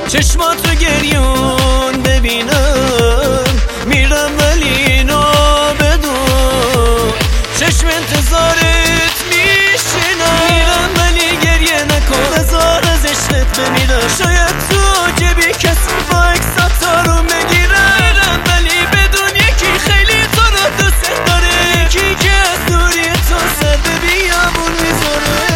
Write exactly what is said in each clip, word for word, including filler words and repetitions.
چشماتو گریون ببینم میرم ولی اینو بدون چشم انتظارت میشینم میرم ولی گریه نکن بذار از عشقت بمیرم شاید تو جبی کسی با اکساتا رو بگیرم میرم ولی بدون یکی خیلی تو رو دوست داره یکی که از دوری تو سر به بیابون میذاره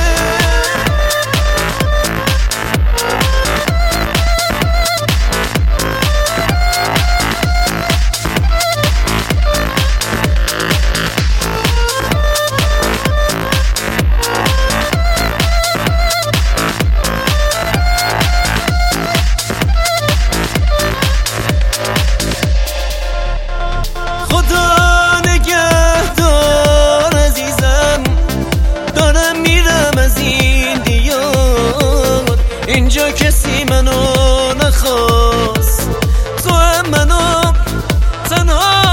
اینجا کسی منو نخواست تو هم منو تنها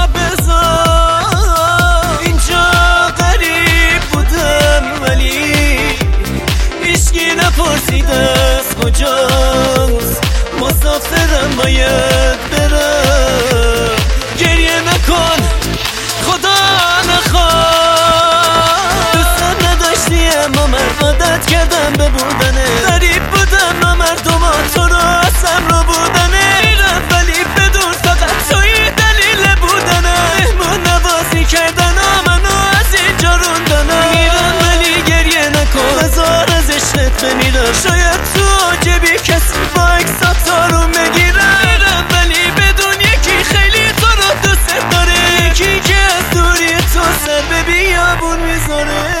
بذار اینجا غریب بودم ولی هیچکی نپرسید از کجاست مسافرم باید برم گریه نکن خدا نخواد دوست نداشتی اما من عادت کردم به بودنه غریب بودم مردم تو رو اصلا رو بودنه میرم ولی بدون فقط توی دلیل بودنه مهمون نوازی کردن منو از اینجا روندنه میرم ولی گریه نکن بذار از عشقت بمیرم شاید تو جبی کسی با اکساتا رو بگیرم میرم ولی بدون یکی خیلی تو رو دوست داره یکی که از دوری تو سر به بیابون میذاره